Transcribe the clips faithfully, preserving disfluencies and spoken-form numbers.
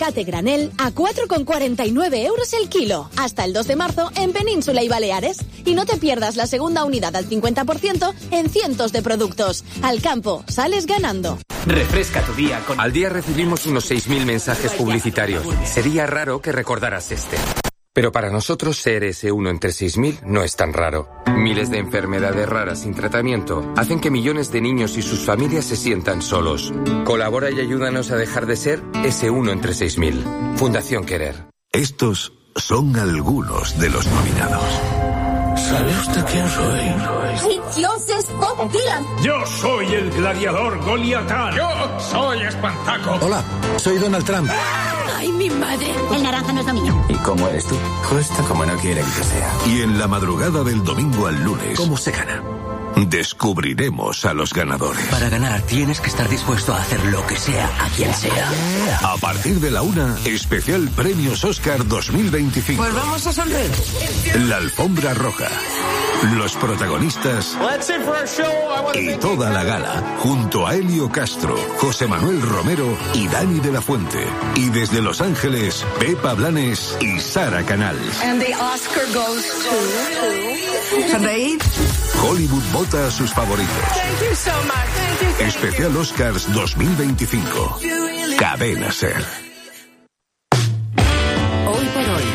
aguacate granel a cuatro con cuarenta y nueve euros el kilo. Hasta el dos de marzo en Península y Baleares. Y no te pierdas la segunda unidad al cincuenta por ciento en cientos de productos. Al campo, sales ganando. Refresca tu día con... Al día recibimos unos seis mil mensajes publicitarios. Sería raro que recordaras este. Pero para nosotros ser ese uno entre seis mil no es tan raro. Miles de enfermedades raras sin tratamiento hacen que millones de niños y sus familias se sientan solos. Colabora y ayúdanos a dejar de ser ese uno entre seis mil. Fundación Querer. Estos son algunos de los nominados. ¿Sabe usted quién soy? ¡Ay, dioses, Bob Dylan! Yo soy el gladiador Goliatán. Yo soy Espantaco. Hola, soy Donald Trump. ¡Ay, mi madre! El naranja no es lo mío. ¿Y cómo eres tú? Justo como no quieren que sea. Y en la madrugada del domingo al lunes, ¿cómo se gana? Descubriremos a los ganadores. Para ganar tienes que estar dispuesto a hacer lo que sea, a quien sea. A partir de la una, especial Premios Oscar dos mil veinticinco. Pues vamos a sonreír. La alfombra roja. Los protagonistas y toda la gala, junto a Helio Castro, José Manuel Romero y Dani de la Fuente. Y desde Los Ángeles, Pepa Blanes y Sara Canals. And the Oscar goes to... ¿Sonreír? Hollywood vota a sus favoritos. Thank you so much. Thank you, thank Especial Oscars dos mil veinticinco. Cadena Ser. Hoy por hoy.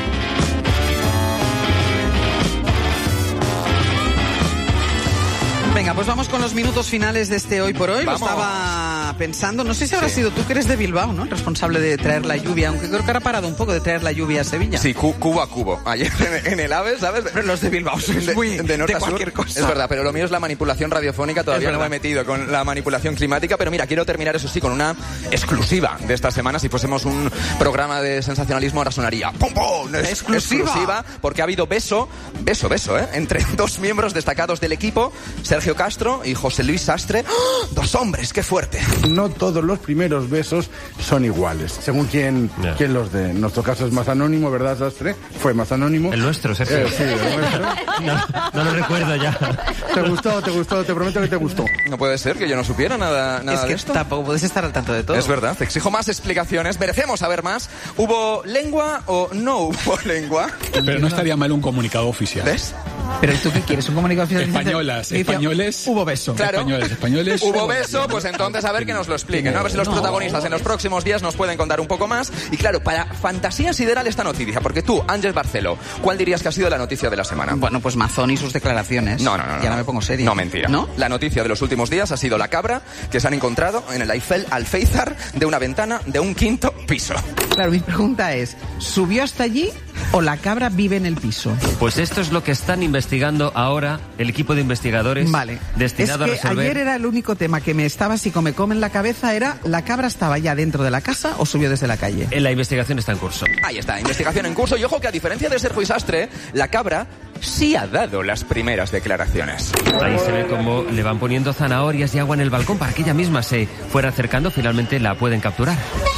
Venga, pues vamos con los minutos finales de este Hoy por Hoy. Vamos. Lo estaba pensando, no sé si habrá Sí. sido tú que eres de Bilbao, ¿no? El responsable de traer la lluvia, aunque creo que ahora ha parado un poco de traer la lluvia a Sevilla. Sí, cu- cubo a cubo. Ayer en, en el AVE, ¿sabes? Pero los de Bilbao sois de, muy de norte de a sur. cualquier cosa. Es verdad, pero lo mío es la manipulación radiofónica. Todavía no me he metido con la manipulación climática. Pero mira, quiero terminar, eso sí, con una exclusiva de esta semana. Si fuésemos un programa de sensacionalismo, ahora sonaría ¡pum, pum! Es- Exclusiva. exclusiva, porque ha habido beso, beso, beso, ¿eh? Entre dos miembros destacados del equipo, Sergio Castro y José Luis Sastre. ¡Oh! Dos hombres, qué fuerte. No todos los primeros besos son iguales, según quien, Yeah. quien los dé. En nuestro caso es más anónimo, ¿verdad, Sastre? Fue más anónimo. El nuestro, Sergio. Eh, sí, el nuestro. No, no lo recuerdo ya. ¿Te gustó? ¿Te gustó? Te prometo que te gustó. No puede ser que yo no supiera nada, nada Es que de esto. tampoco puedes estar al tanto de todo. Es verdad, te exijo más explicaciones, merecemos saber más. ¿Hubo lengua o no hubo lengua? Pero no estaría mal un comunicado oficial. ¿Ves? Pero ¿tú qué quieres? ¿Un comunicado oficial? Españolas, Dice- españoles. Hubo beso. Claro. Españoles, españoles. Hubo beso, pues entonces a ver que nos lo expliquen, ¿no? A ver si los protagonistas en los próximos días nos pueden contar un poco más. Y claro, para fantasía sideral esta noticia, porque tú, Ángel Barceló, ¿cuál dirías que ha sido la noticia de la semana? Bueno, pues Mazón y sus declaraciones. No, no, no. Ya no. no me pongo serio. No, mentira. ¿No? La noticia de los últimos días ha sido la cabra que se han encontrado en el Eiffel Alféizar de una ventana de un quinto piso. Claro, mi pregunta es, ¿subió hasta allí o la cabra vive en el piso? Pues esto es lo que están investigando ahora el equipo de investigadores Vale. destinado es a que resolver... ayer era el único tema que me estaba así como me come en la cabeza, era ¿la cabra estaba ya dentro de la casa o subió desde la calle? Eh, La investigación está en curso. Ahí está, investigación en curso. Y ojo que a diferencia de Sergio y Sastre, la cabra sí ha dado las primeras declaraciones. Ahí se ve cómo le van poniendo zanahorias y agua en el balcón para que ella misma se fuera acercando. Finalmente la pueden capturar.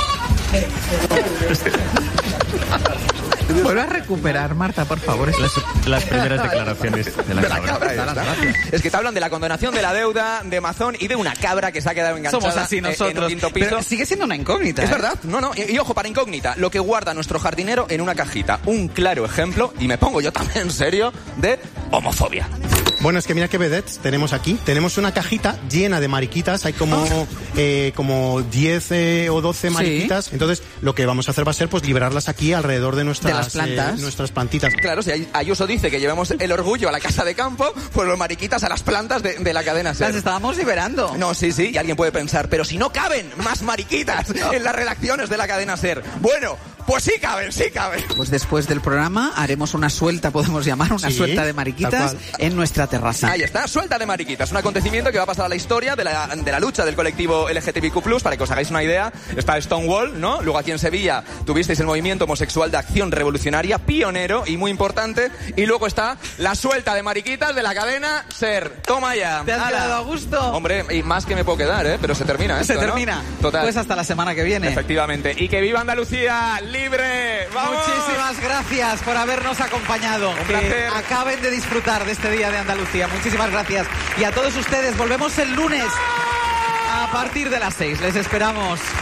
Vuelve a recuperar, Marta, por favor. Las, las primeras declaraciones de la De la cabra. cabra, ahí está. Es que te hablan de la condonación de la deuda, de Mazón y de una cabra que se ha quedado enganchada. Somos así eh, en un nosotros. quinto piso. Pero sigue siendo una incógnita. Es ¿eh? verdad, no, no. Y, y ojo, para incógnita, lo que guarda nuestro jardinero en una cajita. Un claro ejemplo, y me pongo yo también en serio, de homofobia. Bueno, es que mira qué vedettes tenemos aquí. Tenemos una cajita llena de mariquitas. Hay como, eh, como diez eh, o doce mariquitas. Sí. Entonces, lo que vamos a hacer va a ser pues liberarlas aquí alrededor de nuestras, de las plantas. Eh, nuestras plantitas. Claro, si Ayuso dice que llevemos el orgullo a la casa de campo, pues los mariquitas a las plantas de, de la cadena SER. Las estábamos liberando. No, sí, sí, y alguien puede pensar, pero si no caben más mariquitas no. en las redacciones de la cadena SER. Bueno, pues sí caben, sí caben. Pues después del programa haremos una suelta, podemos llamar, una sí, suelta de mariquitas en nuestra terraza. Ahí está, suelta de mariquitas. Un acontecimiento que va a pasar a la historia de la, de la lucha del colectivo L G T B Q plus, para que os hagáis una idea. Está Stonewall, ¿no? Luego aquí en Sevilla tuvisteis el movimiento homosexual de acción revolucionaria, pionero y muy importante. Y luego está la suelta de mariquitas de la cadena SER. Toma ya. ¿Te has quedado a gusto? Hombre, y más que me puedo quedar, ¿eh? Pero se termina esto, Se termina. ¿no? Total. Pues hasta la semana que viene. Efectivamente. Y que viva Andalucía libre. ¡Vamos! Muchísimas gracias por habernos acompañado. Un que placer. acaben de disfrutar de este día de Andalucía. Muchísimas gracias. Y a todos ustedes, volvemos el lunes a partir de las seis. Les esperamos.